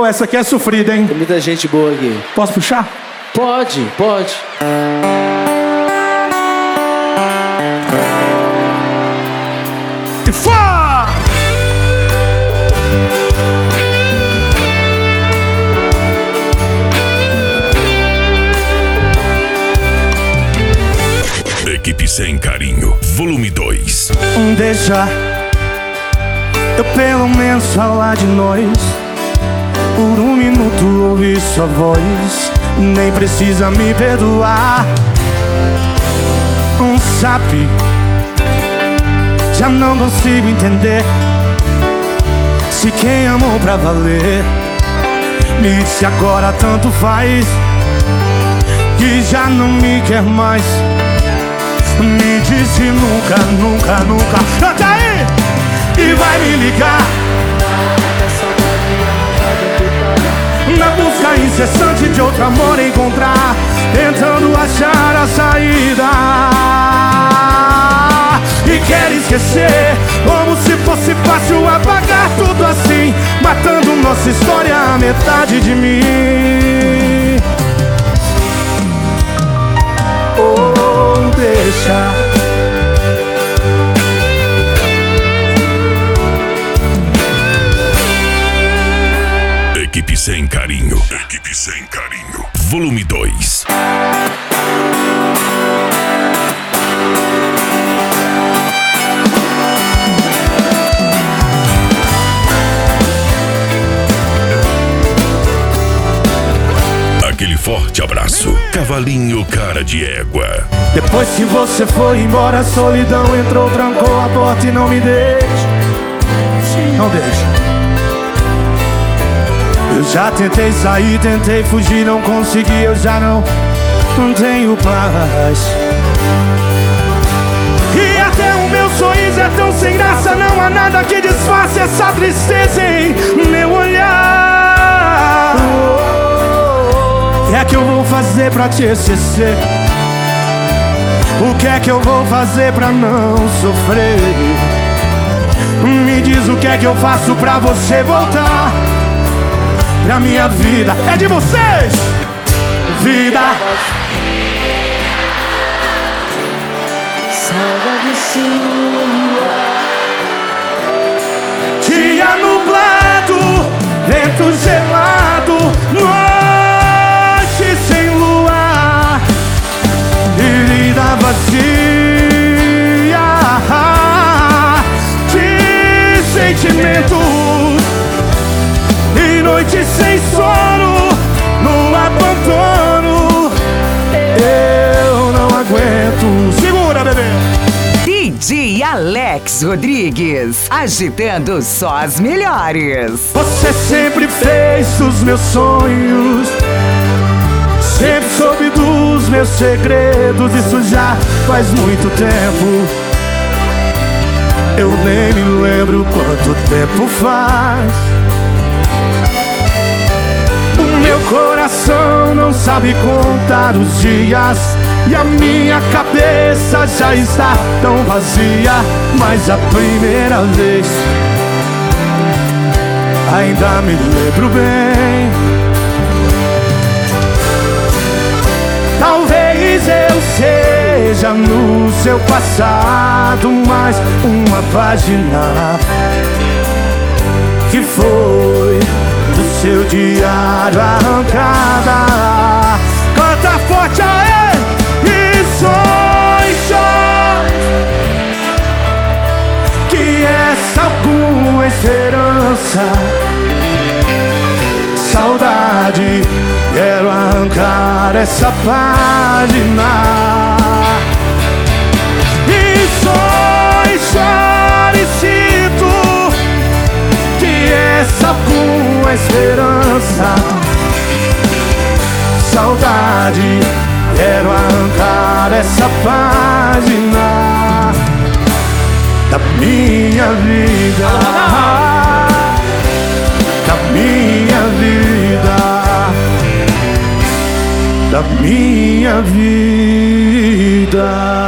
Entendeu? Essa aqui é sofrida, hein? Tem muita gente boa aqui. Posso puxar? Pode, pode. E fá! Equipe Sem Carinho, volume 2. Deixa eu pelo menos falar de nós. Por um minuto ouvir sua voz. Nem precisa me perdoar. Sabe, já não consigo entender se quem amou pra valer me disse agora tanto faz, que já não me quer mais. Me disse nunca, nunca, nunca. Canta aí! E vai me ligar na busca incessante de outro amor encontrar, tentando achar a saída. E quer esquecer, como se fosse fácil apagar tudo assim, matando nossa história a metade de mim. Oh, deixa. Equipe Sem Carinho, Equipe Sem Carinho, volume 2. Aquele forte abraço, cavalinho cara de égua. Depois que você foi embora, a solidão entrou, trancou a porta e não me deixa. Não deixa. Eu já tentei sair, tentei fugir, não consegui, eu já não tenho paz. E até o meu sorriso é tão sem graça, não há nada que disfarce essa tristeza em meu olhar. O que é que eu vou fazer pra te esquecer? O que é que eu vou fazer pra não sofrer? Me diz o que é que eu faço pra você voltar pra minha vida. É de vocês! Vida! Saudade sua. Dia nublado, vento gelado, noite sem luar, vida vazia de sentimentos e noite sem sono, no abandono. Eu não aguento. Segura, bebê! DJ Alex Rodrigues, agitando só as melhores. Você sempre fez os meus sonhos, sempre soube dos meus segredos. Isso já faz muito tempo, eu nem me lembro quanto tempo faz. O meu coração não sabe contar os dias e a minha cabeça já está tão vazia. Mas a primeira vez ainda me lembro bem. Talvez eu seja no seu passado mais uma página que foi do seu diário arrancada. Canta forte aí! Sonhos que essa alguma esperança, saudade, quero arrancar essa página. E sonhos e sinto que essa alguma esperança, saudade, quero arrancar essa página da minha vida, da minha vida, da minha vida.